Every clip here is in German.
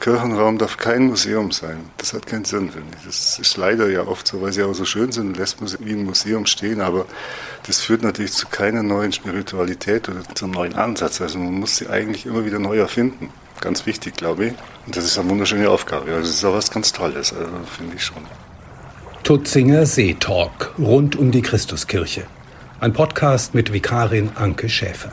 Kirchenraum darf kein Museum sein. Das hat keinen Sinn, finde ich. Das ist leider ja oft so, weil sie auch so schön sind, lässt man sie wie ein Museum stehen, aber das führt natürlich zu keiner neuen Spiritualität oder zum neuen Ansatz. Also man muss sie eigentlich immer wieder neu erfinden. Ganz wichtig, glaube ich. Und das ist eine wunderschöne Aufgabe. Also das ist auch was ganz Tolles, also finde ich schon. Tutzinger Seetalk rund um die Christuskirche. Ein Podcast mit Vikarin Anke Schäfer.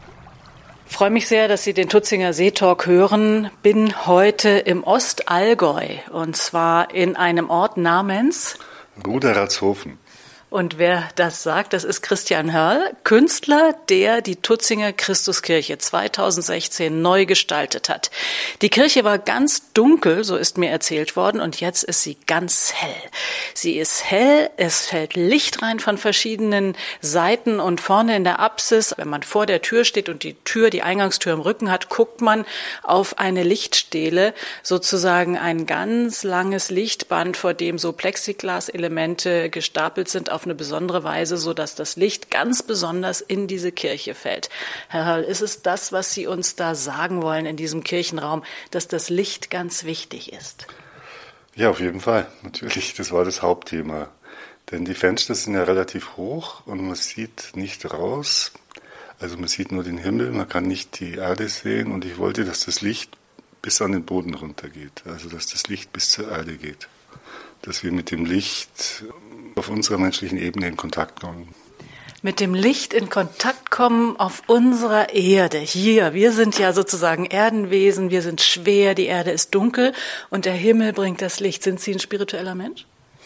Ich freue mich sehr, dass Sie den Tutzinger Seetalk hören. Bin heute im Ostallgäu und zwar in einem Ort namens Ruderatzhofen. Und wer das sagt, das ist Christian Hörl, Künstler, der die Tutzinger Christuskirche 2016 neu gestaltet hat. Die Kirche war ganz dunkel, so ist mir erzählt worden, und jetzt ist sie ganz hell. Sie ist hell, es fällt Licht rein von verschiedenen Seiten und vorne in der Apsis, wenn man vor der Tür steht und die Eingangstür im Rücken hat, guckt man auf eine Lichtstele, sozusagen ein ganz langes Lichtband, vor dem so Plexiglas-Elemente gestapelt sind auf eine besondere Weise, so dass das Licht ganz besonders in diese Kirche fällt. Herr Hörl, ist es das, was Sie uns da sagen wollen in diesem Kirchenraum, dass das Licht ganz wichtig ist? Ja, auf jeden Fall. Natürlich, das war das Hauptthema. Denn die Fenster sind ja relativ hoch und man sieht nicht raus. Also man sieht nur den Himmel, man kann nicht die Erde sehen. Und ich wollte, dass das Licht bis an den Boden runtergeht. Also dass das Licht bis zur Erde geht. Dass wir mit dem Licht auf unserer menschlichen Ebene in Kontakt kommen. Mit dem Licht in Kontakt kommen auf unserer Erde. Hier, wir sind ja sozusagen Erdenwesen, wir sind schwer, die Erde ist dunkel und der Himmel bringt das Licht. Sind Sie ein spiritueller Mensch?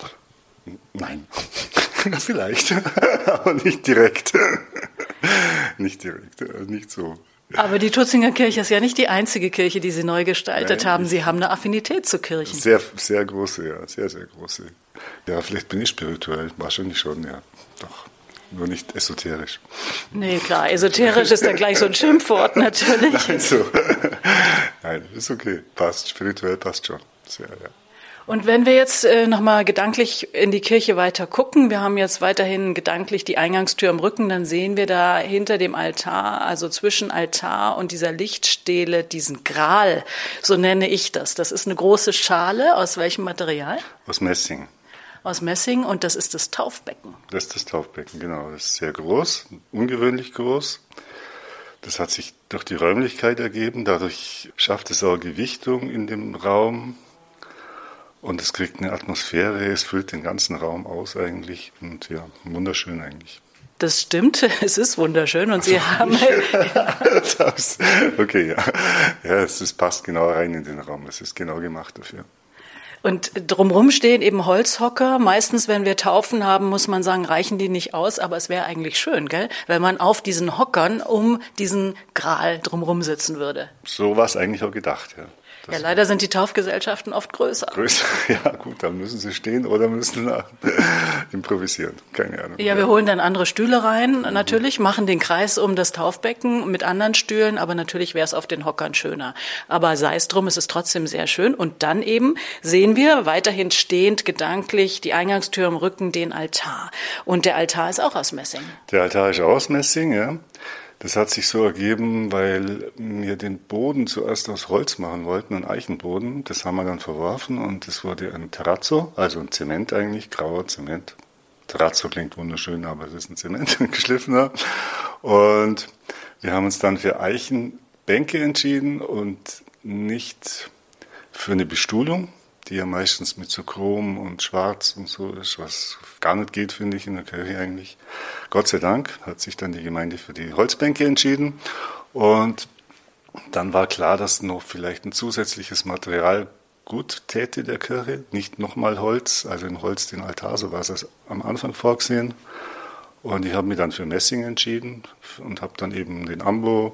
Nein, vielleicht, aber nicht direkt. Nicht direkt, nicht so. Aber die Tutzinger Kirche ist ja nicht die einzige Kirche, die Sie neu gestaltet haben. Sie haben eine Affinität zu Kirchen. Sehr, sehr große, ja. Sehr, sehr große. Ja, vielleicht bin ich spirituell. Wahrscheinlich schon, ja. Doch. Nur nicht esoterisch. Nee, klar. Esoterisch ist dann gleich so ein Schimpfwort, natürlich. Nein, so. Nein, ist okay. Passt. Spirituell passt schon. Sehr, ja. Und wenn wir jetzt nochmal gedanklich in die Kirche weiter gucken, wir haben jetzt weiterhin gedanklich die Eingangstür im Rücken, dann sehen wir da hinter dem Altar, also zwischen Altar und dieser Lichtstele, diesen Gral, so nenne ich das. Das ist eine große Schale, aus welchem Material? Aus Messing. Aus Messing, und das ist das Taufbecken. Das ist das Taufbecken, genau. Das ist sehr groß, ungewöhnlich groß. Das hat sich durch die Räumlichkeit ergeben, dadurch schafft es auch Gewichtung in dem Raum. Und es kriegt eine Atmosphäre, es füllt den ganzen Raum aus eigentlich. Und ja, wunderschön eigentlich. Das stimmt, es ist wunderschön. Und Sie haben... Okay, ja. Ja, es passt genau rein in den Raum. Es ist genau gemacht dafür. Und drumherum stehen eben Holzhocker. Meistens, wenn wir Taufen haben, muss man sagen, reichen die nicht aus. Aber es wäre eigentlich schön, gell? Wenn man auf diesen Hockern um diesen Gral drumherum sitzen würde. So war es eigentlich auch gedacht, ja. Ja, leider sind die Taufgesellschaften oft größer. Größer, ja gut, dann müssen sie stehen oder müssen improvisieren, keine Ahnung. Ja, wir holen dann andere Stühle rein, natürlich, machen den Kreis um das Taufbecken mit anderen Stühlen, aber natürlich wäre es auf den Hockern schöner. Aber sei es drum, es ist trotzdem sehr schön. Und dann eben sehen wir weiterhin stehend gedanklich die Eingangstür im Rücken, den Altar. Und der Altar ist auch aus Messing. Der Altar ist auch aus Messing, ja. Das hat sich so ergeben, weil wir den Boden zuerst aus Holz machen wollten, einen Eichenboden. Das haben wir dann verworfen und das wurde ein Terrazzo, also ein Zement eigentlich, grauer Zement. Terrazzo klingt wunderschön, aber es ist ein Zement, ein geschliffener. Und wir haben uns dann für Eichenbänke entschieden und nicht für eine Bestuhlung, die ja meistens mit so Chrom und Schwarz und so ist, was gar nicht geht, finde ich, in der Kirche eigentlich. Gott sei Dank hat sich dann die Gemeinde für die Holzbänke entschieden und dann war klar, dass noch vielleicht ein zusätzliches Material gut täte der Kirche, nicht nochmal Holz, also in Holz den Altar, so war es am Anfang vorgesehen. Und ich habe mich dann für Messing entschieden und habe dann eben den Ambo,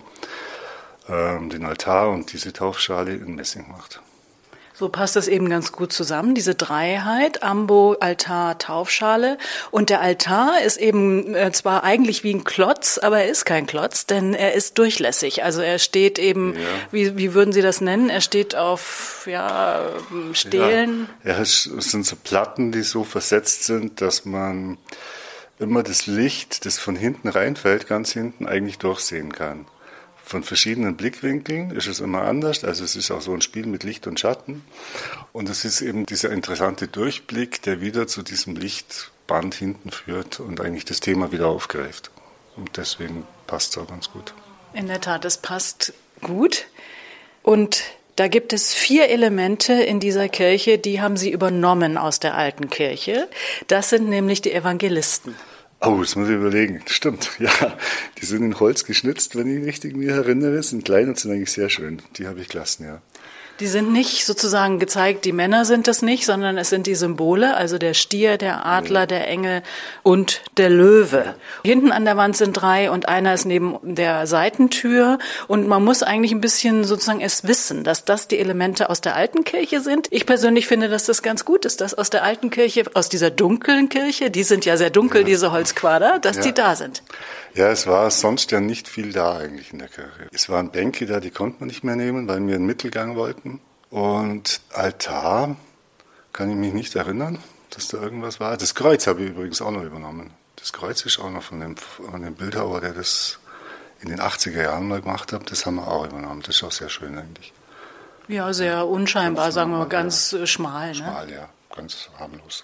den Altar und diese Taufschale in Messing gemacht. So passt das eben ganz gut zusammen, diese Dreiheit, Ambo, Altar, Taufschale. Und der Altar ist eben zwar eigentlich wie ein Klotz, aber er ist kein Klotz, denn er ist durchlässig. Also er steht eben, wie würden Sie das nennen? Er steht auf Stelen. Ja, es sind so Platten, die so versetzt sind, dass man immer das Licht, das von hinten reinfällt, ganz hinten eigentlich durchsehen kann. Von verschiedenen Blickwinkeln ist es immer anders. Also es ist auch so ein Spiel mit Licht und Schatten. Und es ist eben dieser interessante Durchblick, der wieder zu diesem Lichtband hinten führt und eigentlich das Thema wieder aufgreift. Und deswegen passt es auch ganz gut. In der Tat, es passt gut. Und da gibt es 4 Elemente in dieser Kirche, die haben Sie übernommen aus der alten Kirche. Das sind nämlich die Evangelisten. Oh, das muss ich überlegen. Stimmt, ja. Die sind in Holz geschnitzt, wenn ich richtig mich erinnere. Sind klein und sind eigentlich sehr schön. Die habe ich gelassen, ja. Die sind nicht sozusagen gezeigt, die Männer sind es nicht, sondern es sind die Symbole, also der Stier, der Adler, der Engel und der Löwe. Hinten an der Wand sind 3 und einer ist neben der Seitentür. Und man muss eigentlich ein bisschen sozusagen es wissen, dass das die Elemente aus der alten Kirche sind. Ich persönlich finde, dass das ganz gut ist, dass aus der alten Kirche, aus dieser dunklen Kirche, die sind ja sehr dunkel, diese Holzquader, dass die da sind. Ja, es war sonst ja nicht viel da eigentlich in der Kirche. Es waren Bänke da, die konnte man nicht mehr nehmen, weil wir einen Mittelgang wollten. Und Altar kann ich mich nicht erinnern, dass da irgendwas war. Das Kreuz habe ich übrigens auch noch übernommen. Das Kreuz ist auch noch von dem Bildhauer, der das in den 80er Jahren mal gemacht hat. Das haben wir auch übernommen. Das ist auch sehr schön eigentlich. Ja, sehr unscheinbar, sagen wir mal, ganz schmal. Schmal, ja, ganz harmlos.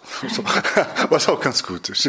Was auch ganz gut ist.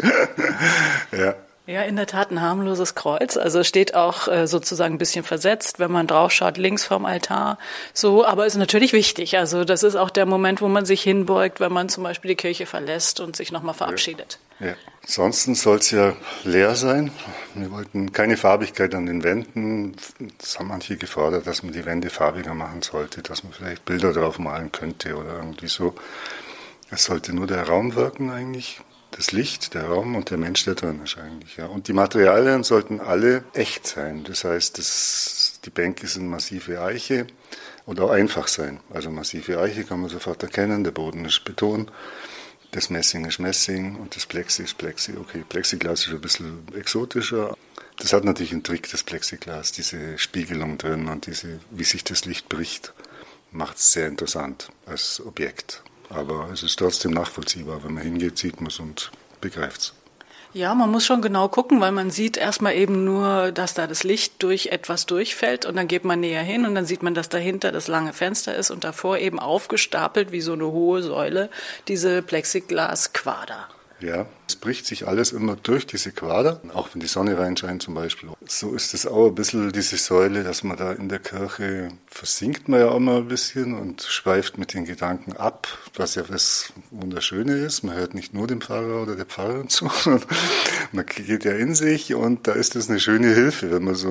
Ja. Ja, in der Tat ein harmloses Kreuz. Also steht auch sozusagen ein bisschen versetzt, wenn man draufschaut, links vom Altar. So, aber ist natürlich wichtig. Also das ist auch der Moment, wo man sich hinbeugt, wenn man zum Beispiel die Kirche verlässt und sich nochmal verabschiedet. Ja. Ansonsten soll es ja leer sein. Wir wollten keine Farbigkeit an den Wänden. Das haben manche gefordert, dass man die Wände farbiger machen sollte, dass man vielleicht Bilder drauf malen könnte oder irgendwie so. Es sollte nur der Raum wirken eigentlich. Das Licht, der Raum und der Mensch, der drin ist eigentlich. Ja. Und die Materialien sollten alle echt sein. Das heißt, die Bänke sind massive Eiche und auch einfach sein. Also massive Eiche kann man sofort erkennen, der Boden ist Beton, das Messing ist Messing und das Plexi ist Plexi. Okay, Plexiglas ist ein bisschen exotischer. Das hat natürlich einen Trick, das Plexiglas, diese Spiegelung drin und wie sich das Licht bricht, macht es sehr interessant als Objekt. Aber es ist trotzdem nachvollziehbar. Wenn man hingeht, sieht man es und begreift es. Ja, man muss schon genau gucken, weil man sieht erstmal eben nur, dass da das Licht durch etwas durchfällt und dann geht man näher hin und dann sieht man, dass dahinter das lange Fenster ist und davor eben aufgestapelt wie so eine hohe Säule diese Plexiglas-Quader. Ja, es bricht sich alles immer durch diese Quader, auch wenn die Sonne reinscheint zum Beispiel. So ist es auch ein bisschen diese Säule, dass man da in der Kirche versinkt man ja auch mal ein bisschen und schweift mit den Gedanken ab, was ja das Wunderschöne ist. Man hört nicht nur dem Pfarrer oder der Pfarrerin zu, man geht ja in sich und da ist das eine schöne Hilfe, wenn man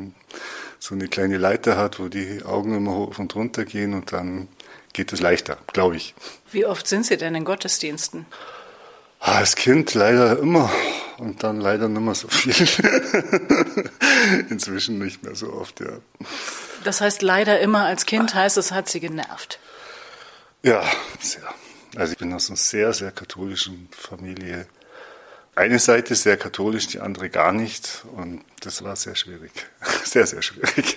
so eine kleine Leiter hat, wo die Augen immer hoch und runter gehen und dann geht es leichter, glaube ich. Wie oft sind Sie denn in Gottesdiensten? Als Kind leider immer und dann leider nicht mehr so viel. Inzwischen nicht mehr so oft, ja. Das heißt leider immer als Kind, heißt es hat Sie genervt? Ja, sehr. Also ich bin aus einer sehr, sehr katholischen Familie. Eine Seite sehr katholisch, die andere gar nicht und das war sehr schwierig. Sehr, sehr schwierig.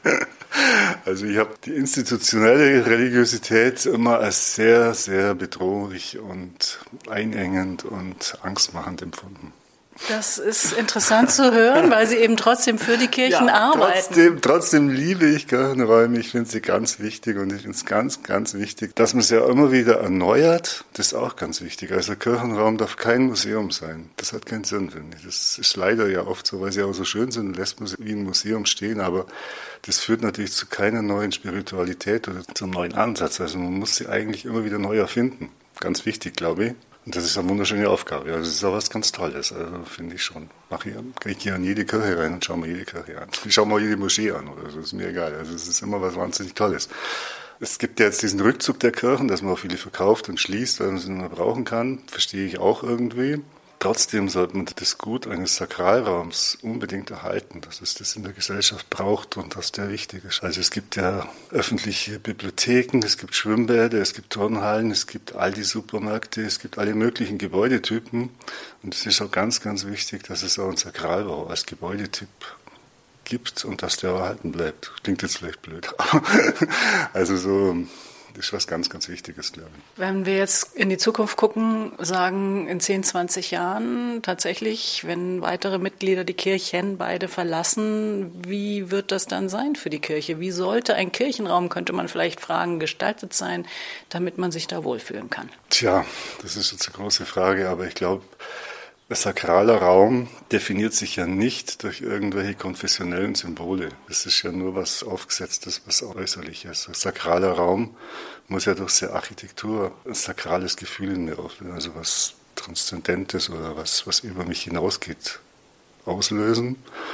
Also ich habe die institutionelle Religiosität immer als sehr, sehr bedrohlich und einengend und angstmachend empfunden. Das ist interessant zu hören, weil Sie eben trotzdem für die Kirchen arbeiten. Trotzdem liebe ich Kirchenräume. Ich finde sie ganz wichtig und ich finde es ganz, ganz wichtig, dass man sie ja immer wieder erneuert. Das ist auch ganz wichtig. Also Kirchenraum darf kein Museum sein. Das hat keinen Sinn, finde ich. Das ist leider ja oft so, weil sie auch so schön sind, lässt man sie wie ein Museum stehen. Aber das führt natürlich zu keiner neuen Spiritualität oder zum neuen Ansatz. Also man muss sie eigentlich immer wieder neu erfinden. Ganz wichtig, glaube ich. Und das ist eine wunderschöne Aufgabe. Also das ist auch was ganz Tolles, also finde ich schon. Ich gehe an jede Kirche rein und schaue mir jede Kirche an. Ich schaue mir auch jede Moschee an oder so, ist mir egal. Also es ist immer was wahnsinnig Tolles. Es gibt ja jetzt diesen Rückzug der Kirchen, dass man auch viele verkauft und schließt, weil man sie nicht mehr brauchen kann. Verstehe ich auch irgendwie. Trotzdem sollte man das Gut eines Sakralraums unbedingt erhalten, dass es das in der Gesellschaft braucht und dass der wichtig ist. Also es gibt ja öffentliche Bibliotheken, es gibt Schwimmbäder, es gibt Turnhallen, es gibt Aldi-Supermärkte, es gibt alle möglichen Gebäudetypen. Und es ist auch ganz, ganz wichtig, dass es auch einen Sakralbau als Gebäudetyp gibt und dass der erhalten bleibt. Klingt jetzt vielleicht blöd. Also so, Das ist was ganz, ganz Wichtiges, glaube ich. Wenn wir jetzt in die Zukunft gucken, sagen in 10, 20 Jahren tatsächlich, wenn weitere Mitglieder die Kirchen beide verlassen, wie wird das dann sein für die Kirche? Wie sollte ein Kirchenraum, könnte man vielleicht fragen, gestaltet sein, damit man sich da wohlfühlen kann? Tja, das ist jetzt eine große Frage, aber ich glaube, ein sakraler Raum definiert sich ja nicht durch irgendwelche konfessionellen Symbole. Das ist ja nur was Aufgesetztes, was Äußerliches. Ein sakraler Raum muss ja durch seine Architektur ein sakrales Gefühl in mir auflösen, also was Transzendentes oder was über mich hinausgeht, auslösen.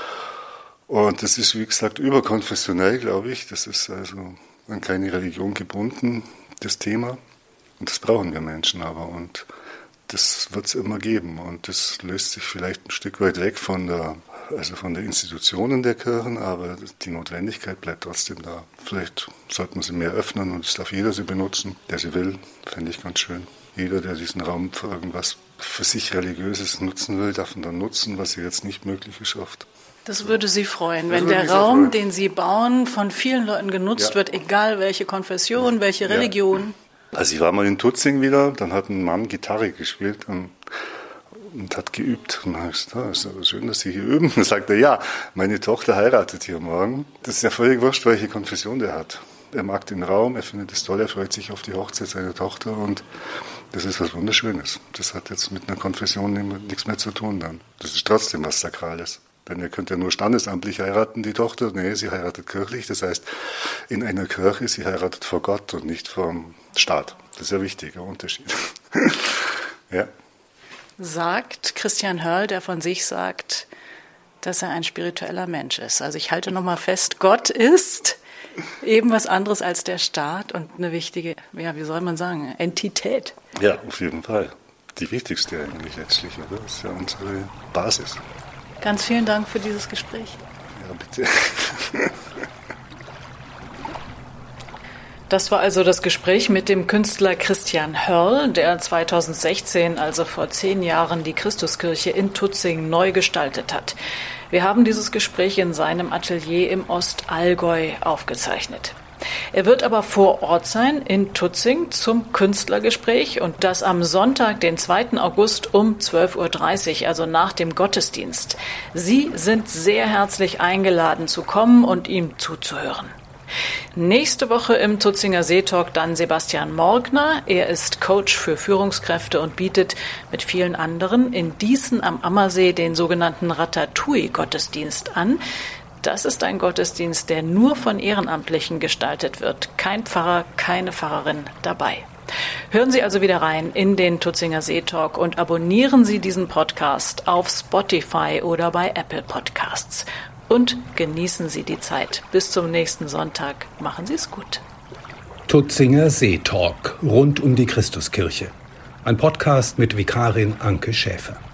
Und das ist, wie gesagt, überkonfessionell, glaube ich. Das ist also an keine Religion gebunden, das Thema. Und das brauchen wir Menschen aber. Und das wird es immer geben und das löst sich vielleicht ein Stück weit weg von der Institutionen der Kirchen, aber die Notwendigkeit bleibt trotzdem da. Vielleicht sollte man sie mehr öffnen und es darf jeder sie benutzen, der sie will, fände ich ganz schön. Jeder, der diesen Raum für irgendwas für sich Religiöses nutzen will, darf ihn dann nutzen, was jetzt nicht möglich ist oft. Das würde Sie freuen, wenn der Raum, den Sie bauen, von vielen Leuten genutzt wird, egal welche Konfession, welche Religion. Also ich war mal in Tutzing wieder, dann hat ein Mann Gitarre gespielt und hat geübt. Und dann habe ich gesagt, ist aber schön, dass Sie hier üben. Dann sagt er, ja, meine Tochter heiratet hier morgen. Das ist ja völlig wurscht, welche Konfession der hat. Er mag den Raum, er findet es toll, er freut sich auf die Hochzeit seiner Tochter und das ist was Wunderschönes. Das hat jetzt mit einer Konfession nichts mehr zu tun dann. Das ist trotzdem was Sakrales. Denn ihr könnt ja nur standesamtlich heiraten, die Tochter. Nee, sie heiratet kirchlich. Das heißt, in einer Kirche, sie heiratet vor Gott und nicht vom Staat. Das ist ein wichtiger Unterschied. Ja. Sagt Christian Hörl, der von sich sagt, dass er ein spiritueller Mensch ist. Also ich halte nochmal fest, Gott ist eben was anderes als der Staat und eine wichtige, ja, wie soll man sagen, Entität. Ja, auf jeden Fall. Die wichtigste eigentlich letztlich, oder? Das ist ja unsere Basis. Ganz vielen Dank für dieses Gespräch. Ja, bitte. Das war also das Gespräch mit dem Künstler Christian Hörl, der 2016, also vor 10 Jahren, die Christuskirche in Tutzing neu gestaltet hat. Wir haben dieses Gespräch in seinem Atelier im Ostallgäu aufgezeichnet. Er wird aber vor Ort sein in Tutzing zum Künstlergespräch und das am Sonntag, den 2. August um 12.30 Uhr, also nach dem Gottesdienst. Sie sind sehr herzlich eingeladen zu kommen und ihm zuzuhören. Nächste Woche im Tutzinger Seetalk dann Sebastian Morgner. Er ist Coach für Führungskräfte und bietet mit vielen anderen in Dießen am Ammersee den sogenannten Ratatouille-Gottesdienst an. Das ist ein Gottesdienst, der nur von Ehrenamtlichen gestaltet wird. Kein Pfarrer, keine Pfarrerin dabei. Hören Sie also wieder rein in den Tutzinger Seetalk und abonnieren Sie diesen Podcast auf Spotify oder bei Apple Podcasts. Und genießen Sie die Zeit. Bis zum nächsten Sonntag. Machen Sie es gut. Tutzinger Seetalk rund um die Christuskirche. Ein Podcast mit Vikarin Anke Schäfer.